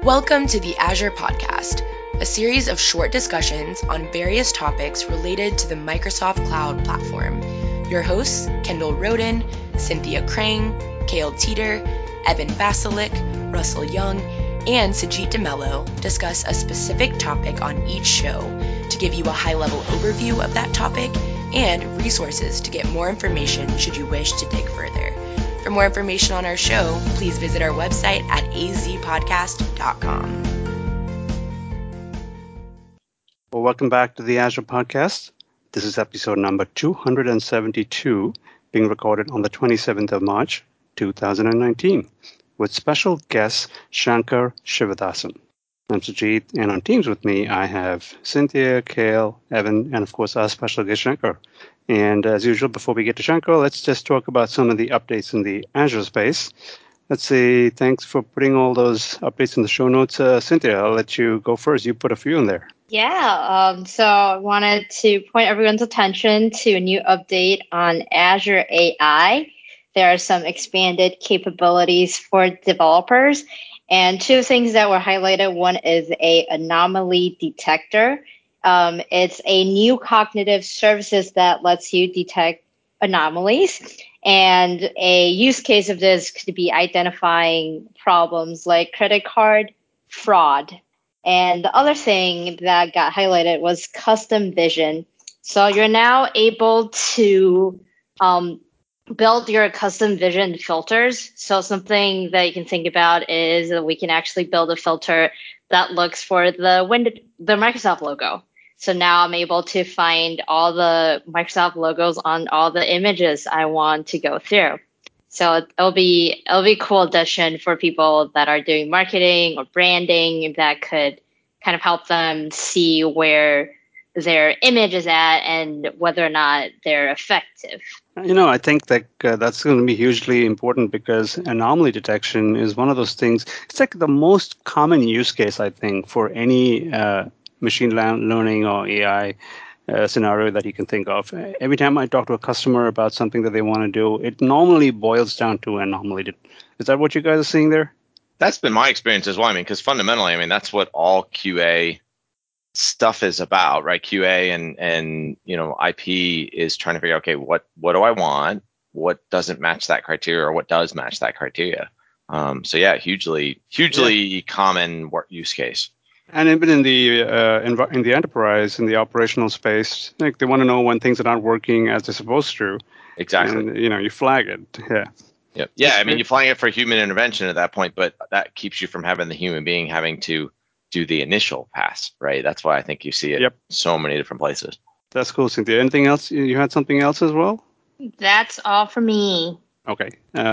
Welcome to the Azure Podcast, a series of short discussions on various topics related to the Microsoft Cloud Platform. Your hosts, Kendall Roden, Cynthia Krang, Cale Teeter, Evan Vasilik, Russell Young, and Sajid DeMello discuss a specific topic on each show to give you a high-level overview of that topic and resources to get more information should you wish to dig further. For more information on our show, please visit our website at azpodcast.com. Well, welcome back to the Azure Podcast. This is episode number 272, being recorded on the 27th of March, 2019, with special guest Shankar Shivadasan. I'm Sajid, and on Teams with me, I have Cynthia, Cale, Evan, and of course our special guest Shankar. And as usual, before we get to Shankar, let's just talk about some of the updates in the Azure space. Let's see, thanks for putting all those updates in the show notes. Cynthia, I'll let you go first. You put a few in there. Yeah, so I wanted to point everyone's attention to a new update on Azure AI. There are some expanded capabilities for developers. And two things that were highlighted. One is a anomaly detector. It's a new cognitive services that lets you detect anomalies. And a use case of this could be identifying problems like credit card fraud. And the other thing that got highlighted was custom vision. So you're now able to build your custom vision filters. So something that you can think about is that we can actually build a filter that looks for the Microsoft logo. So now I'm able to find all the Microsoft logos on all the images I want to go through. So it'll be a cool addition for people that are doing marketing or branding that could kind of help them see where their image is at and whether or not they're effective. I think that that's going to be hugely important because anomaly detection is one of those things. It's like the most common use case, I think, for any machine learning or AI scenario that you can think of. Every time I talk to a customer about something that they want to do, it normally boils down to anomaly. Is that what you guys are seeing there? That's been my experience as well. Because fundamentally, that's what all QA stuff is about, right? QA and IP is trying to figure out, okay, what do I want? What doesn't match that criteria, or what does match that criteria? So yeah, hugely common work use case. And even in the enterprise, in the operational space, like they want to know when things are not working as they're supposed to. Exactly. And you flag it. Yeah. Yep. Yeah. You're flagging it for human intervention at that point, but that keeps you from having the human being having to do the initial pass, right? That's why I think you see it so many different places. That's cool, Cynthia. Anything else? You had something else as well? That's all for me. Okay.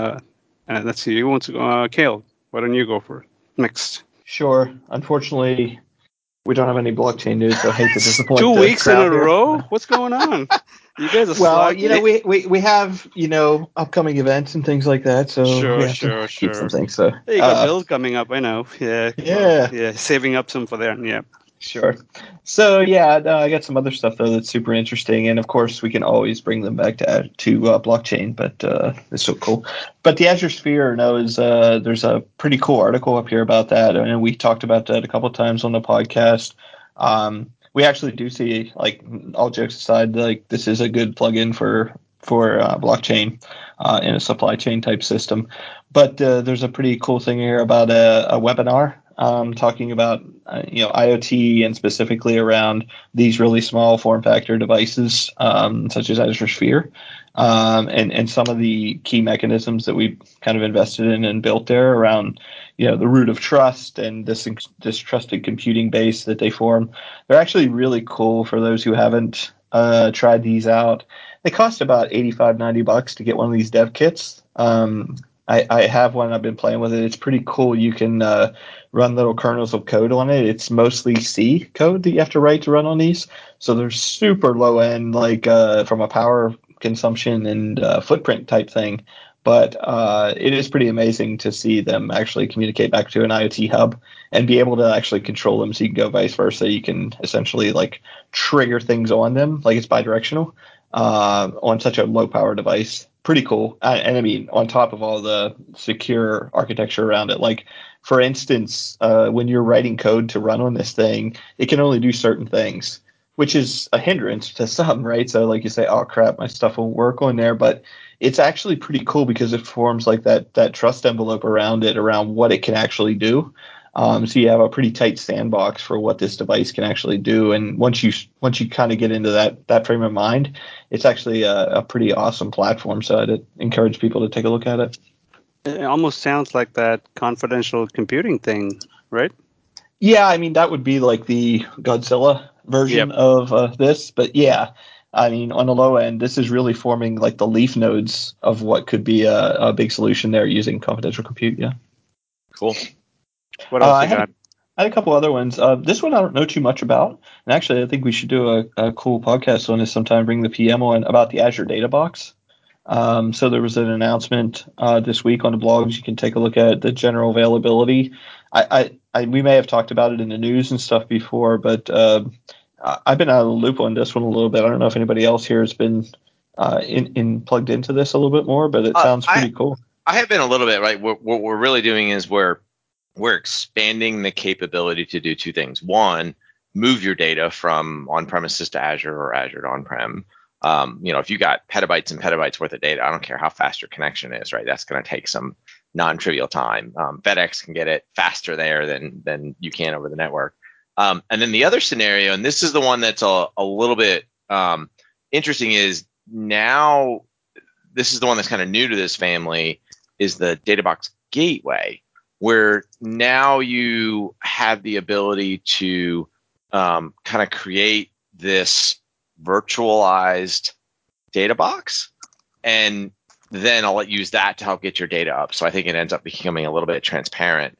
Let's see. You want to go, Cale? Why don't you go for it next? Sure. Unfortunately, we don't have any blockchain news, so I hate to disappoint. 2 weeks in a row? What's going on? You guys are slacking. we have upcoming events and things like that, so we have to keep some things. So you got bills coming up. I know. Yeah. Yeah. Saving up some for that. Yeah. Sure. So I got some other stuff though that's super interesting, and of course we can always bring them back to blockchain, but it's so cool. But the Azure Sphere knows there's a pretty cool article up here about that, and we talked about that a couple of times on the podcast. We actually do see, like, all jokes aside, like this is a good plugin for blockchain in a supply chain type system. But there's a pretty cool thing here about a webinar. Talking about IoT and specifically around these really small form factor devices such as Azure Sphere and some of the key mechanisms that we've kind of invested in and built there around the root of trust and this trusted computing base that they form. They're actually really cool for those who haven't tried these out. They cost about $85-$90 to get one of these dev kits. I have one. I've been playing with it. It's pretty cool. You can run little kernels of code on it. It's mostly C code that you have to write to run on these. So they're super low end, like from a power consumption and footprint type thing. But it is pretty amazing to see them actually communicate back to an IoT hub and be able to actually control them. So you can go vice versa. You can essentially like trigger things on them, like it's bidirectional on such a low power device. Pretty cool. And I mean, on top of all the secure architecture around it, like for instance, when you're writing code to run on this thing, it can only do certain things, which is a hindrance to some, right? So like you say, oh crap, my stuff won't work on there, but it's actually pretty cool because it forms like that trust envelope around it, around what it can actually do. So you have a pretty tight sandbox for what this device can actually do. And once you kind of get into that frame of mind, it's actually a pretty awesome platform. So I'd encourage people to take a look at it. It almost sounds like that confidential computing thing, right? Yeah, I mean, that would be like the Godzilla version of this. But yeah, I mean, on the low end, this is really forming like the leaf nodes of what could be a big solution there using confidential compute. Yeah. Cool. What else you got? I had a couple other ones. This one I don't know too much about. And actually, I think we should do a cool podcast on this sometime, bring the PM on about the Azure Data Box. So there was an announcement this week on the blogs. You can take a look at the general availability. We may have talked about it in the news and stuff before, but I've been out of the loop on this one a little bit. I don't know if anybody else here has been plugged into this a little bit more, but it sounds pretty cool. I have been a little bit, right? What we're really doing is we're expanding the capability to do two things. One, move your data from on-premises to Azure or Azure to on-prem. If you got petabytes and petabytes worth of data, I don't care how fast your connection is, right? That's going to take some non-trivial time. FedEx can get it faster there than you can over the network. And then the other scenario, and this is the one that's a little bit interesting, is now this is the one that's kind of new to this family, is the DataBox Gateway, where now you have the ability to kind of create this virtualized data box, and then I'll use that to help get your data up. So I think it ends up becoming a little bit transparent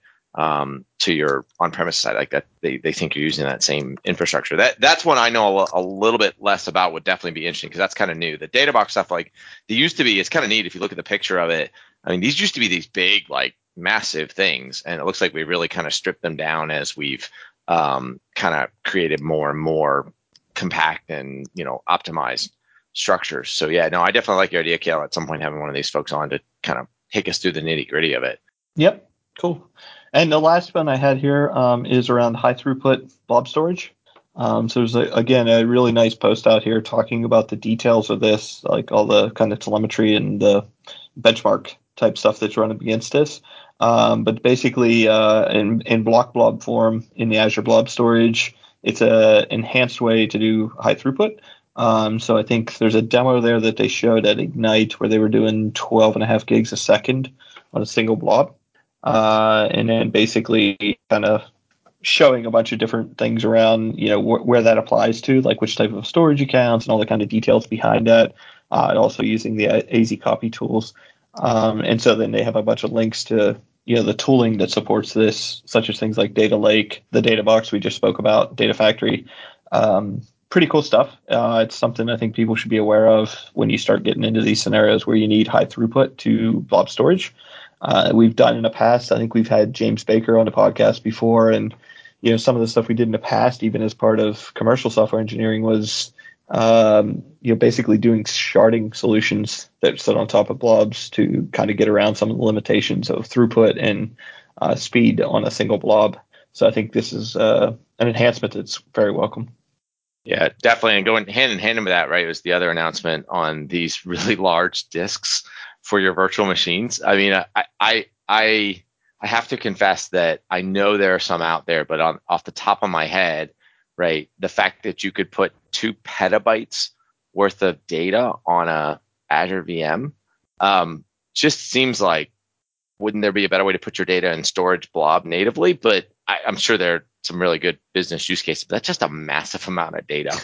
to your on-premise side, like that they think you're using that same infrastructure. That's one I know a little bit less about. Would definitely be interesting because that's kind of new. The data box stuff, like they used to be, it's kind of neat if you look at the picture of it. I mean, these used to be these big, like massive things, and it looks like we really kind of stripped them down as we've kind of created more and more compact and optimized structures. So yeah, no, I definitely like your idea, Kale, at some point having one of these folks on to kind of take us through the nitty gritty of it. Yep, cool. And the last one I had here is around high throughput blob storage. So there's again a really nice post out here talking about the details of this, like all the kind of telemetry and the benchmark type stuff that's run up against this. But basically, in block blob form in the Azure Blob Storage, it's a enhanced way to do high throughput. So I think there's a demo there that they showed at Ignite where they were doing 12.5 gigs a second on a single blob. And then basically kind of showing a bunch of different things around, where that applies to, like which type of storage accounts and all the kind of details behind that. And also using the AZ copy tools. And so then they have a bunch of links to, the tooling that supports this, such as things like Data Lake, the Data Box we just spoke about, Data Factory. Pretty cool stuff. It's something I think people should be aware of when you start getting into these scenarios where you need high throughput to blob storage. We've done in the past. I think we've had James Baker on the podcast before, and some of the stuff we did in the past, even as part of commercial software engineering, was basically doing sharding solutions that sit on top of blobs to kind of get around some of the limitations of throughput and speed on a single blob. So I think this is an enhancement that's very welcome. Yeah, definitely. And going hand in hand with that, right, was the other announcement on these really large disks for your virtual machines. I mean, I have to confess that I know there are some out there, but off the top of my head, right, the fact that you could put 2 petabytes worth of data on a Azure VM just seems like, wouldn't there be a better way to put your data in storage blob natively? But I'm sure there are some really good business use cases. But that's just a massive amount of data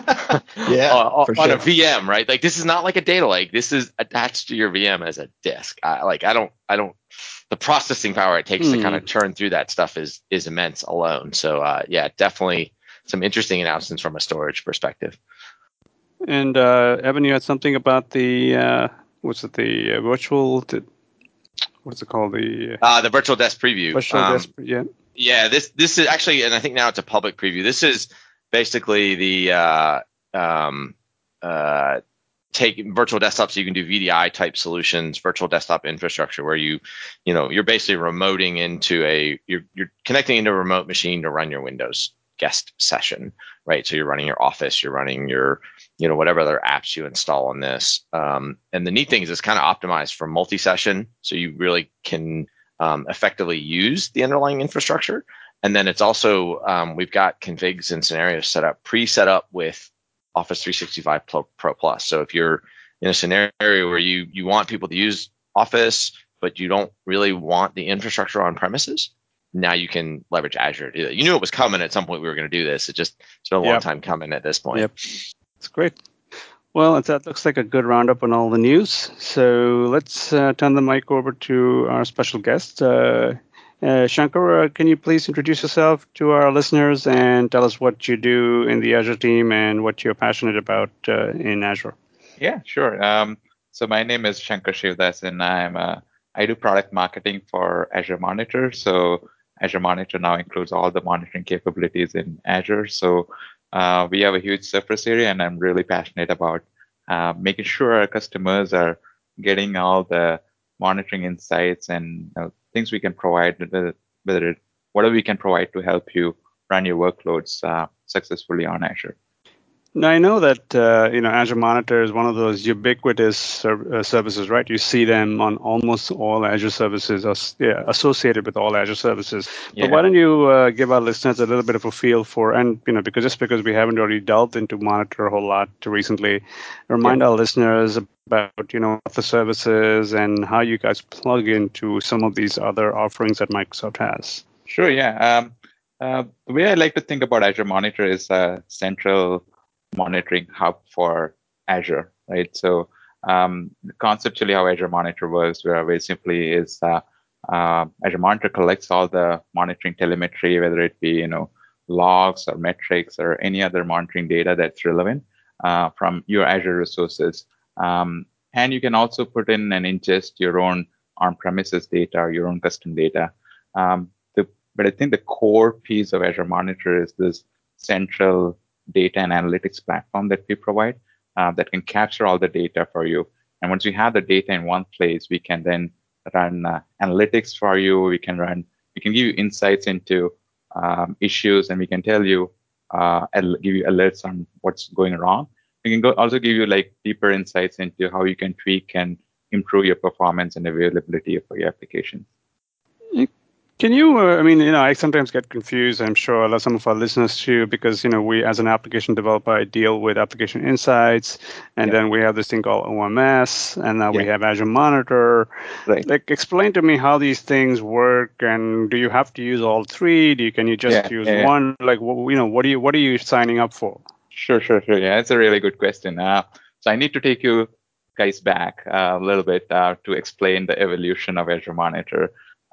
on a VM, right? Like this is not like a data lake. This is attached to your VM as a disk. I don't. The processing power it takes to kind of churn through that stuff is immense alone. So yeah, definitely some interesting announcements from a storage perspective. And Evan, you had something about the virtual? What's it called? The virtual desk preview. Yeah. Yeah, this is actually, and I think now it's a public preview. This is basically the take virtual desktops, so you can do VDI type solutions, virtual desktop infrastructure, where you're basically remoting into you're connecting into a remote machine to run your Windows guest session, right? So you're running your Office, you're running your, whatever other apps you install on this. And the neat thing is it's kind of optimized for multi-session, so you really can effectively use the underlying infrastructure. And then it's also, we've got configs and scenarios pre-set up with Office 365 Pro Plus. So if you're in a scenario where you want people to use Office, but you don't really want the infrastructure on premises, now you can leverage Azure to do that. You knew it was coming at some point. We were going to do this. It's been a long time coming at this point. Yep, it's great. Well, that looks like a good roundup on all the news. So let's turn the mic over to our special guest. Shankar, can you please introduce yourself to our listeners and tell us what you do in the Azure team and what you're passionate about in Azure? Yeah, sure. So my name is Shankar Shivdas, and I do product marketing for Azure Monitor. So Azure Monitor now includes all the monitoring capabilities in Azure. So we have a huge surface area, and I'm really passionate about making sure our customers are getting all the monitoring insights and things we can provide, whatever we can provide to help you run your workloads successfully on Azure. Now, I know that Azure Monitor is one of those ubiquitous services, right? You see them on almost all Azure services, associated with all Azure services. Yeah. But why don't you give our listeners a little bit of a feel for, and because we haven't already delved into Monitor a whole lot recently, remind our listeners about what the service is and how you guys plug into some of these other offerings that Microsoft has. Sure. Yeah. The way I like to think about Azure Monitor is a central monitoring hub for Azure, right? So conceptually, how Azure Monitor works very simply is Azure Monitor collects all the monitoring telemetry, whether it be logs or metrics or any other monitoring data that's relevant from your Azure resources, and you can also put in and ingest your own on-premises data or your own custom data. But I think the core piece of Azure Monitor is this central data and analytics platform that we provide that can capture all the data for you. And once we have the data in one place, we can then run analytics for you. We can give you insights into issues, and we can tell you, give you alerts on what's going wrong. We can also give you deeper insights into how you can tweak and improve your performance and availability for your application. Can you, I sometimes get confused, I'm sure some of our listeners too, because, we as an application developer, I deal with application insights, and then we have this thing called OMS, and now we have Azure Monitor. Right. Explain to me how these things work, and do you have to use all three? Can you just use one? What are you signing up for? Sure. Yeah, that's a really good question. So I need to take you guys back a little bit to explain the evolution of Azure Monitor.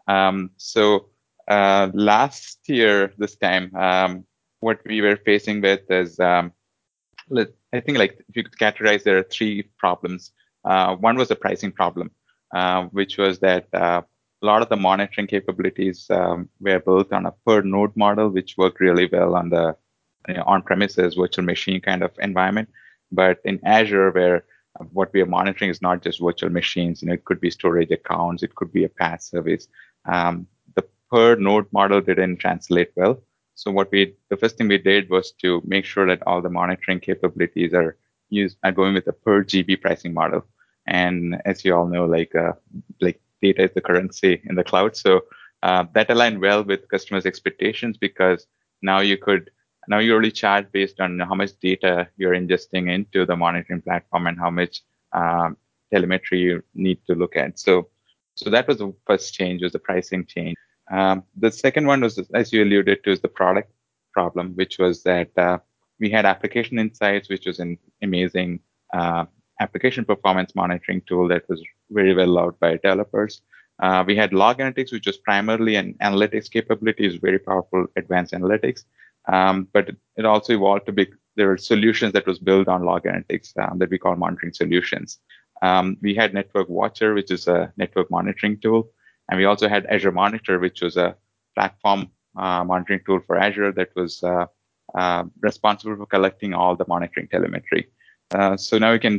So last year, this time, what we were facing with is, I think if you could categorize, there are three problems. One was the pricing problem, which was that a lot of the monitoring capabilities were built on a per node model, which worked really well on the on-premises virtual machine kind of environment. But in Azure, where what we are monitoring is not just virtual machines, it could be storage accounts, it could be a PaaS service. The per node model didn't translate well. So the first thing we did was to make sure that all the monitoring capabilities are going with a per GB pricing model. And as you all know, data is the currency in the cloud. So that aligned well with customers' expectations, because now you only charge based on how much data you're ingesting into the monitoring platform and how much telemetry you need to look at. So that was the first change, was the pricing change. The second one was, as you alluded to, is the product problem, which was that we had application insights, which was an amazing application performance monitoring tool that was very well loved by developers. We had log analytics, which was primarily an analytics capability, very powerful advanced analytics. But it also evolved to be, there were solutions that was built on log analytics that we call monitoring solutions. We had Network Watcher, which is a network monitoring tool. And we also had Azure Monitor, which was a platform monitoring tool for Azure that was responsible for collecting all the monitoring telemetry. So now we can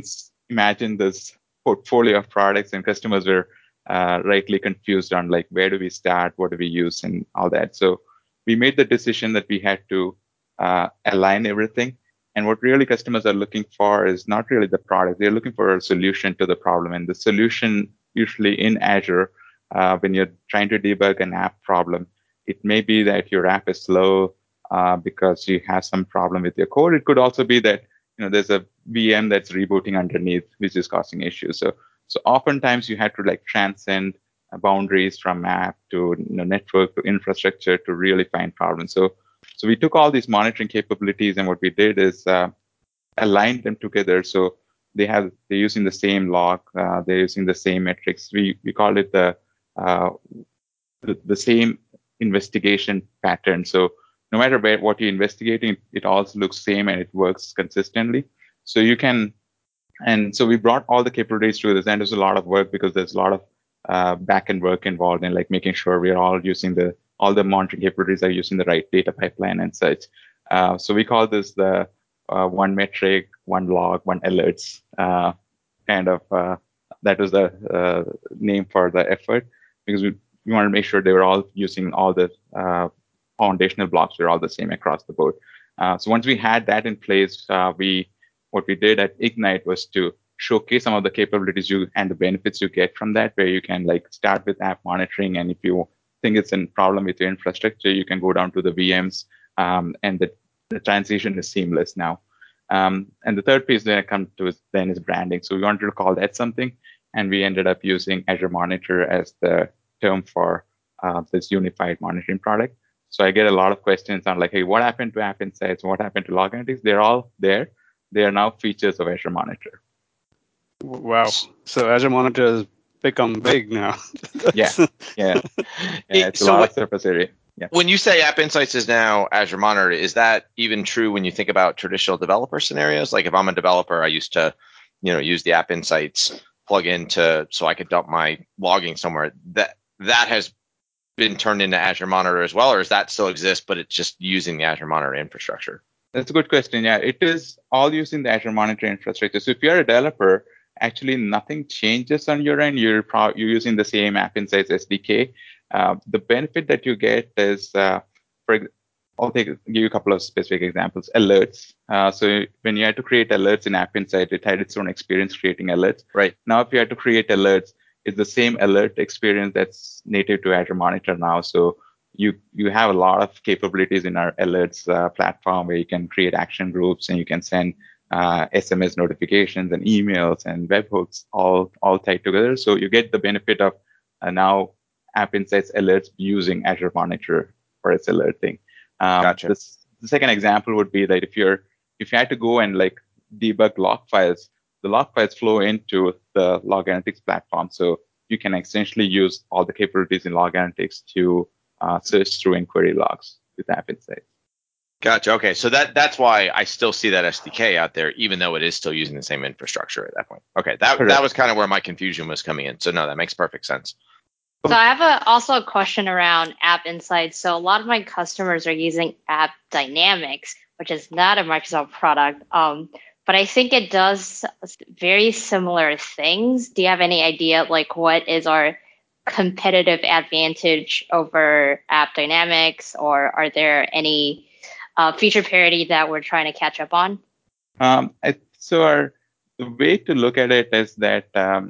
imagine this portfolio of products, and customers were rightly confused on like, where do we start, what do we use, and all that. So we made the decision that we had to align everything. And what really customers are looking for is not really the product. They're looking for a solution to the problem. And the solution usually in Azure, when you're trying to debug an app problem, it may be that your app is slow because you have some problem with your code. It could also be that there's a VM that's rebooting underneath, which is causing issues. So oftentimes you have to like transcend boundaries from app to network to infrastructure to really find problems. So we took all these monitoring capabilities, and what we did is align them together. So they're using the same log, they're using the same metrics. We call it the same investigation pattern. So no matter what you're investigating, it also looks same and it works consistently. So you can, and so we brought all the capabilities through this, and there's a lot of work because there's a lot of back-end work involved in like making sure we are all using all the monitoring capabilities are using the right data pipeline and such. So we call this the one metric, one log, one alerts that was the name for the effort, because we wanted to make sure they were all using all the foundational blocks were all the same across the board. So once we had that in place, what we did at Ignite was to showcase some of the capabilities and the benefits you get from that, where you can like start with app monitoring, and if you think it's a problem with your infrastructure, you can go down to the VMs, and the transition is seamless now. And the third piece that I come to is branding. So we wanted to call that something, and we ended up using Azure Monitor as the term for this unified monitoring product. So I get a lot of questions on like, hey, what happened to App Insights? What happened to Log Analytics? They're all there. They are now features of Azure Monitor. Wow. So Azure Monitor has become big now. Yeah. It's a lot of surface area. Yeah. When you say App Insights is now Azure Monitor, is that even true when you think about traditional developer scenarios? Like if I'm a developer, I used to, use the App Insights plugin so I could dump my logging somewhere. That has been turned into Azure Monitor as well, or does that still exist, but it's just using the Azure Monitor infrastructure? That's a good question. Yeah, it is all using the Azure Monitor infrastructure. So if you're a developer, actually nothing changes on your end. You're using the same App Insights SDK. The benefit that you get is, I'll give you a couple of specific examples. Alerts. So when you had to create alerts in App Insight, it had its own experience creating alerts. Right. Now, if you had to create alerts, it's the same alert experience that's native to Azure Monitor now. So you have a lot of capabilities in our alerts platform where you can create action groups and you can send SMS notifications and emails and webhooks all tied together. So you get the benefit of now App Insights alerts using Azure Monitor for its alerting. Gotcha. The second example would be that if you had to go and like debug log files, the log files flow into the Log Analytics platform. So you can essentially use all the capabilities in Log Analytics to search through and query logs with App Insights. Gotcha. Okay, so that's why I still see that SDK out there, even though it is still using the same infrastructure at that point. Okay, that was kind of where my confusion was coming in. So no, that makes perfect sense. So I have also a question around App Insights. So a lot of my customers are using App Dynamics, which is not a Microsoft product, but I think it does very similar things. Do you have any idea like what is our competitive advantage over App Dynamics, or are there any feature parity that we're trying to catch up on? The way to look at it is that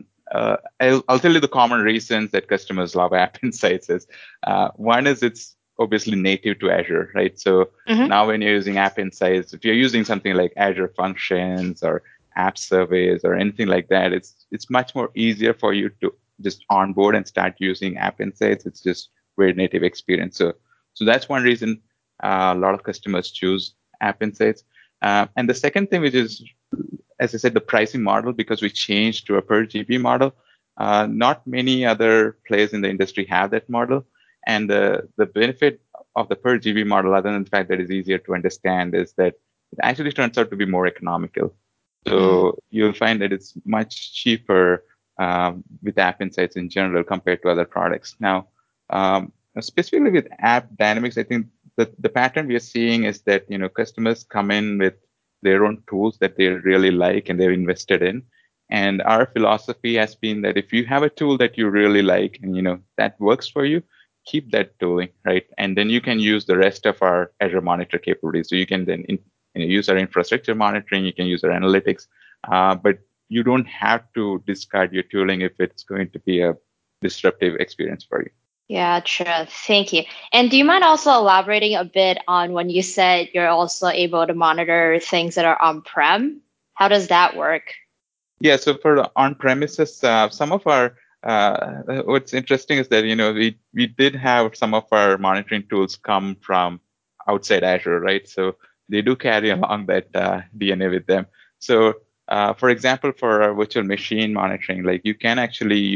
I'll tell you the common reasons that customers love App Insights is one is it's obviously native to Azure, right? So now when you're using App Insights, if you're using something like Azure Functions or App Surveys or anything like that, it's much more easier for you to just onboard and start using App Insights. It's just very native experience. So that's one reason a lot of customers choose App Insights. And the second thing, which is, as I said, the pricing model, because we changed to a per GB model. Not many other players in the industry have that model. And the benefit of the per GB model, other than the fact that it's easier to understand, is that it actually turns out to be more economical. So you'll find that it's much cheaper with App Insights in general compared to other products. Now, specifically with App Dynamics, I think the pattern we are seeing is that customers come in with their own tools that they really like and they're invested in, And our philosophy has been that if you have a tool that you really like and that works for you, keep that tooling, right? And then you can use the rest of our Azure Monitor capabilities. So you can then use our infrastructure monitoring, you can use our analytics, but you don't have to discard your tooling if it's going to be a disruptive experience for you. Yeah, sure. Thank you. And do you mind also elaborating a bit on when you said you're also able to monitor things that are on-prem? How does that work? Yeah, so for the on-premises, some of our what's interesting is that we did have some of our monitoring tools come from outside Azure, right? So they do carry along that DNA with them. So for example, for our virtual machine monitoring, like you can actually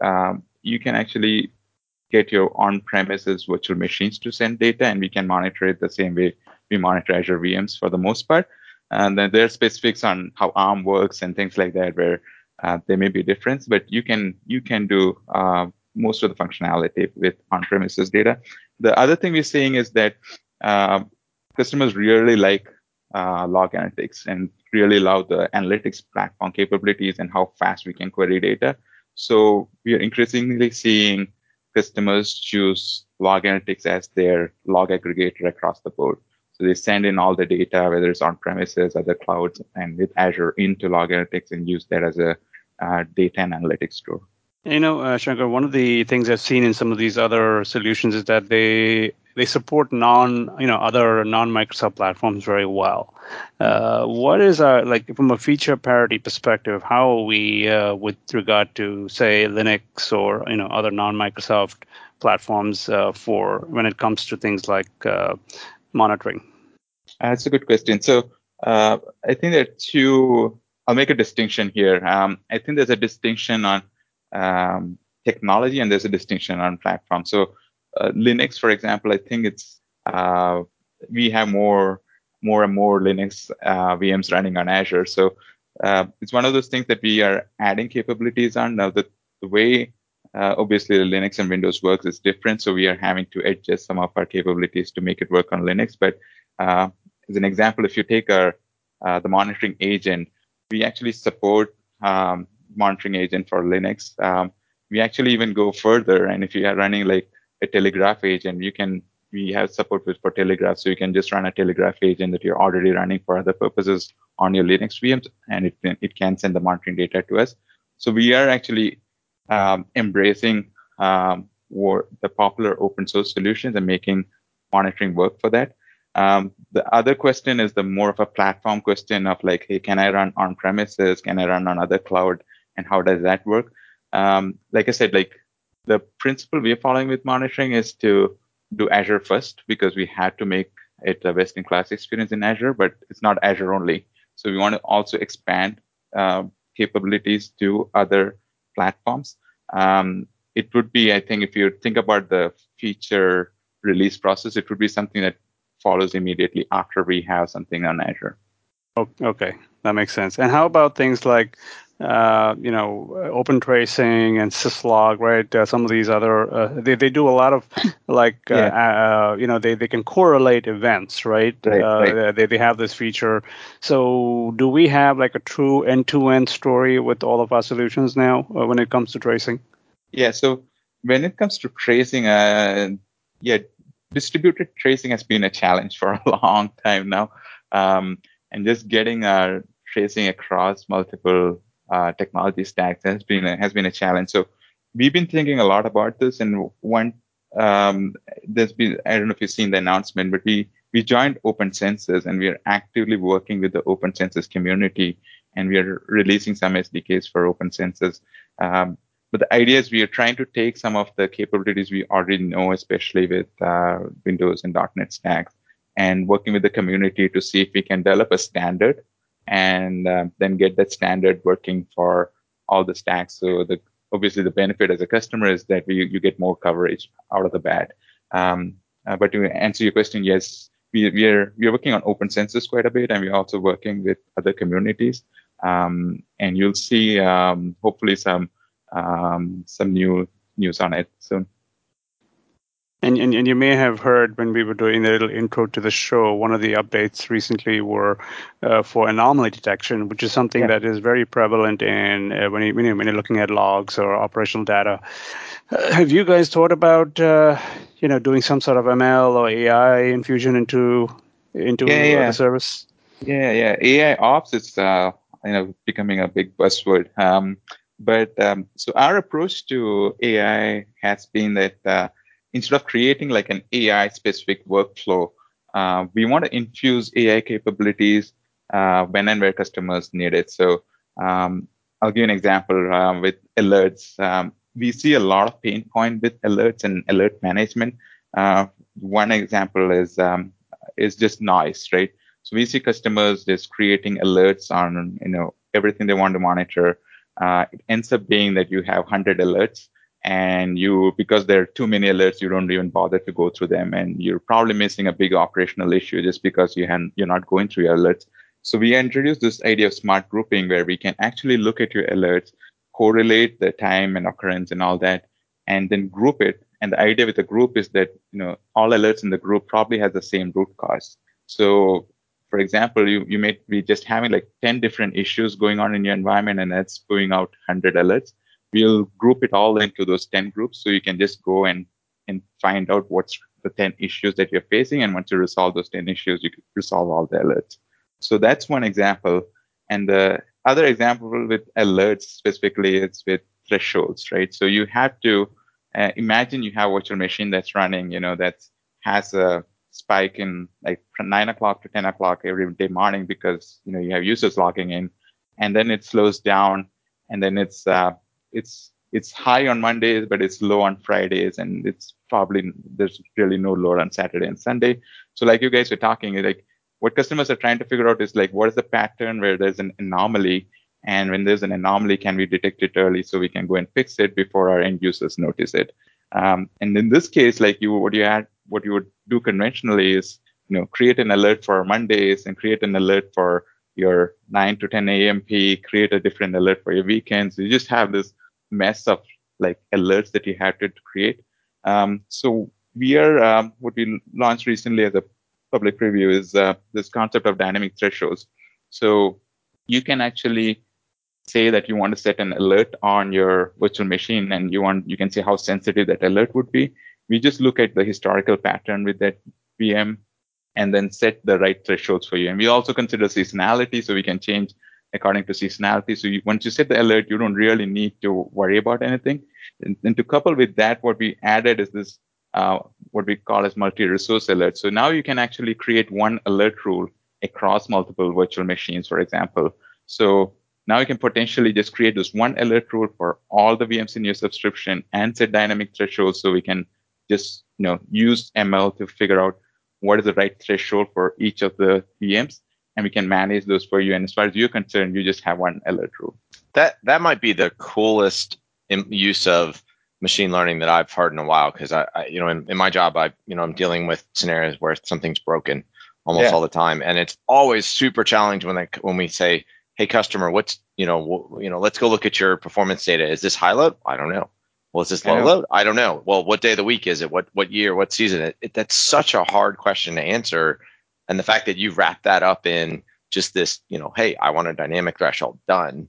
get your on-premises virtual machines to send data, and we can monitor it the same way we monitor Azure VMs for the most part. And then there are specifics on how ARM works and things like that, where there may be a difference, but you can do most of the functionality with on-premises data. The other thing we're seeing is that customers really like log analytics and really love the analytics platform capabilities and how fast we can query data. So we are increasingly seeing customers choose log analytics as their log aggregator across the board. So they send in all the data, whether it's on premises, other clouds, and with Azure into log analytics and use that as a data and analytics store. Shankar, one of the things I've seen in some of these other solutions is that they support other non-Microsoft platforms very well. What is from a feature parity perspective? How are we with regard to say Linux or other non-Microsoft platforms for when it comes to things like monitoring? That's a good question. So I think there are two. I'll make a distinction here. I think there's a distinction on technology and there's a distinction on platform. So Linux, for example, I think it's we have more and more Linux VMs running on Azure. So it's one of those things that we are adding capabilities on. Now, the way obviously the Linux and Windows works is different, so we are having to adjust some of our capabilities to make it work on Linux. But as an example, if you take the monitoring agent, we actually support monitoring agent for Linux. We actually even go further, and if you are running like a Telegraph agent, we have support for Telegraph, so you can just run a Telegraph agent that you're already running for other purposes on your Linux VMs, and it can send the monitoring data to us. So we are actually embracing the popular open source solutions and making monitoring work for that. The other question is the more of a platform question of like, hey, can I run on premises? Can I run on other cloud? And how does that work? Like I said, like the principle we are following with monitoring is to do Azure first, because we had to make it a best-in-class experience in Azure, but it's not Azure only. So we want to also expand capabilities to other platforms. It would be, I think, if you think about the feature release process, it would be something that follows immediately after we have something on Azure. Okay, that makes sense. And how about things like, open tracing and syslog, right? Some of these other, they do a lot of like, they can correlate events, right? Right. They have this feature. So do we have like a true end-to-end story with all of our solutions now when it comes to tracing? Yeah. So when it comes to tracing, distributed tracing has been a challenge for a long time now. And just getting our tracing across multiple technology stacks has been a challenge. So we've been thinking a lot about this, and there's been, I don't know if you've seen the announcement, but we joined Open Census, and we are actively working with the Open Census community, and we are releasing some SDKs for Open Census. But the idea is we are trying to take some of the capabilities we already know, especially with Windows and .NET stacks, and working with the community to see if we can develop a standard and then get that standard working for all the stacks. So obviously the benefit as a customer is that you get more coverage out of the bat. But to answer your question, yes, we are working on Open Census quite a bit, and we're also working with other communities. And you'll see hopefully some new news on it soon. And you may have heard when we were doing the little intro to the show, one of the updates recently were for anomaly detection, which is something that is very prevalent in when you're looking at logs or operational data. Have you guys thought about doing some sort of ML or AI infusion into the service? Yeah. AI ops is becoming a big buzzword. So our approach to AI has been that instead of creating like an AI specific workflow, we want to infuse AI capabilities when and where customers need it. So I'll give you an example with alerts. We see a lot of pain point with alerts and alert management. One example is just noise, right? So we see customers just creating alerts on everything they want to monitor. It ends up being that you have 100 alerts, and because there are too many alerts, you don't even bother to go through them, and you're probably missing a big operational issue just because you're not going through your alerts. So we introduced this idea of smart grouping, where we can actually look at your alerts, correlate the time and occurrence and all that, and then group it. And the idea with the group is that all alerts in the group probably has the same root cause. So for example, you may be just having like 10 different issues going on in your environment, and that's putting out 100 alerts. We'll group it all into those 10 groups, so you can just go and find out what's the 10 issues that you're facing. And once you resolve those 10 issues, you can resolve all the alerts. So that's one example. And the other example with alerts specifically is with thresholds, right? So you have to imagine you have a virtual machine that's running, that has a spike in like from 9 o'clock to 10 o'clock every day morning because you have users logging in, and then it slows down, and then it's high on Mondays, but it's low on Fridays, and it's probably there's really no load on Saturday and Sunday. So like you guys were talking, like what customers are trying to figure out is like what is the pattern where there's an anomaly, and when there's an anomaly, can we detect it early so we can go and fix it before our end users notice it? And in this case, like what you would do conventionally is, create an alert for Mondays and create an alert for your 9 to 10 a.m. peak, create a different alert for your weekends. You just have this mess of like alerts that you have to create. So we are, what we launched recently as a public preview is this concept of dynamic thresholds. So you can actually say that you want to set an alert on your virtual machine, and you can see how sensitive that alert would be. We just look at the historical pattern with that VM and then set the right thresholds for you. And we also consider seasonality, so we can change according to seasonality. So once you set the alert, you don't really need to worry about anything. And to couple with that, what we added is this, what we call as multi-resource alert. So now you can actually create one alert rule across multiple virtual machines, for example. So now you can potentially just create this one alert rule for all the VMs in your subscription and set dynamic thresholds, so we can just use ML to figure out what is the right threshold for each of the VMs, and we can manage those for you. And as far as you're concerned, you just have one alert rule. That might be the coolest use of machine learning that I've heard in a while, because I in my job I'm dealing with scenarios where something's broken almost all the time, and it's always super challenging when we say, hey customer, what's let's go look at your performance data. Is this high load? I don't know. Well, is this low load? I don't know. Well, what day of the week is it? What year? What season? That's such a hard question to answer. And the fact that you wrap that up in just this, hey, I want a dynamic threshold done,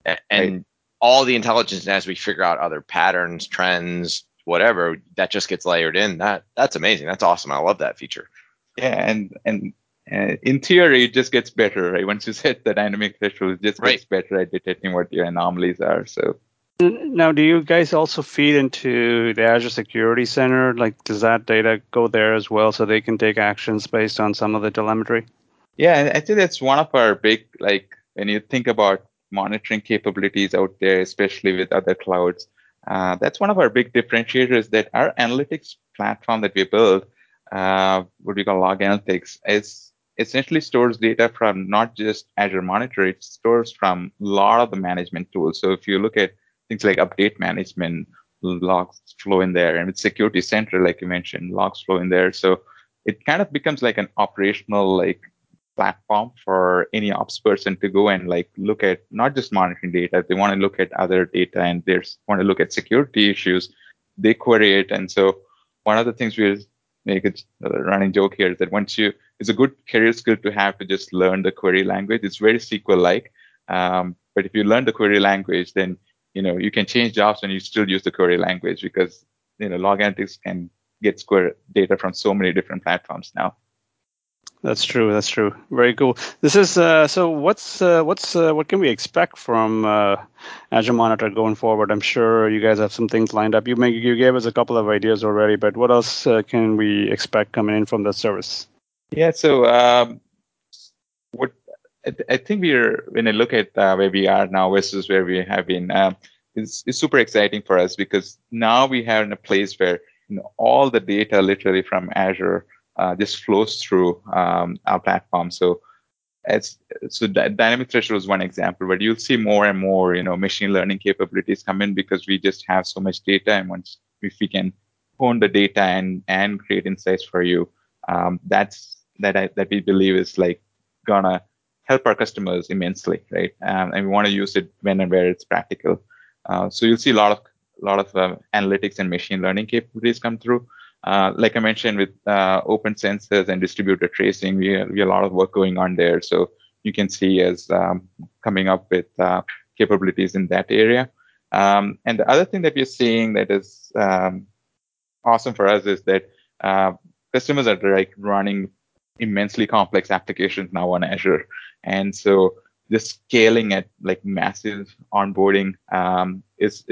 and all the intelligence as we figure out other patterns, trends, whatever, that just gets layered in. That's amazing. That's awesome. I love that feature. Yeah, and in theory, it just gets better, right? Once you set the dynamic threshold, it just gets better at detecting what your anomalies are. So now, do you guys also feed into the Azure Security Center? Like, does that data go there as well, so they can take actions based on some of the telemetry? Yeah, I think that's one of our big, like, when you think about monitoring capabilities out there, especially with other clouds, that's one of our big differentiators, that our analytics platform that we build, what we call Log Analytics, is essentially stores data from not just Azure Monitor, it stores from a lot of the management tools. So if you look at things like update management, logs flow in there, and with Security Center, like you mentioned, logs flow in there. So it kind of becomes like an operational platform for any ops person to go and look at not just monitoring data. If they want to look at other data and they want to look at security issues, they query it. And so one of the things we make a running joke here is that it's a good career skill to have to just learn the query language. It's very SQL-like. But if you learn the query language, then you can change jobs and you still use the query language because log analytics can get data from so many different platforms now. That's true. Very cool. This is so. What can we expect from Azure Monitor going forward? I'm sure you guys have some things lined up. You gave us a couple of ideas already, but what else can we expect coming in from that service? Yeah. So what I think when I look at where we are now versus where we have been, it's super exciting for us because now we have in a place where all the data literally from Azure just flows through our platform. So dynamic threshold is one example, but you'll see more and more machine learning capabilities come in because we just have so much data, and if we can hone the data and create insights for you, that we believe is like gonna help our customers immensely, right? And we want to use it when and where it's practical. So you'll see a lot of analytics and machine learning capabilities come through. Like I mentioned, with open sensors and distributed tracing, we have a lot of work going on there. So you can see us coming up with capabilities in that area. And the other thing that we're seeing that is awesome for us is that customers are running immensely complex applications now on Azure, and so the scaling at massive onboarding is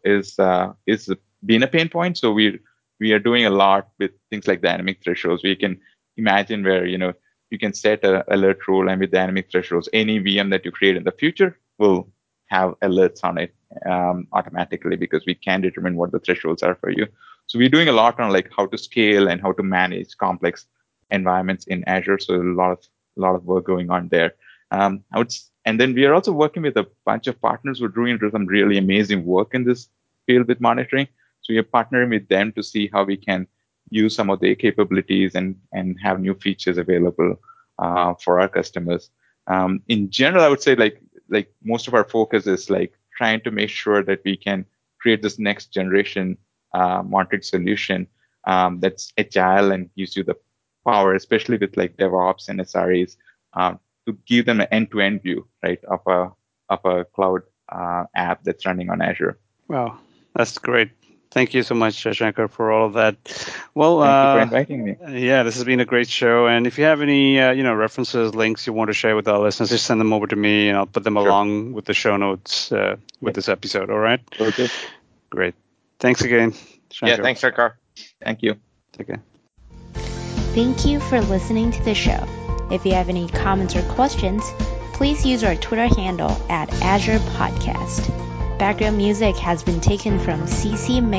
being a pain point. So we are doing a lot with things like dynamic thresholds. We can imagine where you can set an alert rule, and with dynamic thresholds, any VM that you create in the future will have alerts on it automatically because we can determine what the thresholds are for you. So we're doing a lot on how to scale and how to manage complex environments in Azure. So a lot of work going on there. And then we are also working with a bunch of partners who are doing some really amazing work in this field with monitoring. So we are partnering with them to see how we can use some of their capabilities and have new features available for our customers. In general, I would say like most of our focus is trying to make sure that we can create this next generation monitoring solution that's agile and gives you the power, especially with DevOps and SREs, to give them an end-to-end view, right, of a cloud app that's running on Azure. Wow, that's great. Thank you so much, Shankar, for all of that. Well, thank you for inviting me. Yeah, this has been a great show. And if you have any, references, links you want to share with our listeners, just send them over to me, and I'll put them along with the show notes with this episode. All right? Okay. Great. Thanks again, Shankar. Yeah, thanks, Shankar. Thank you. Take care. Thank you for listening to the show. If you have any comments or questions, please use our Twitter handle @Azure Podcast. Background music has been taken from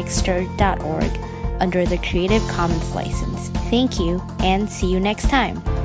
ccmixter.org under the Creative Commons license. Thank you, and see you next time.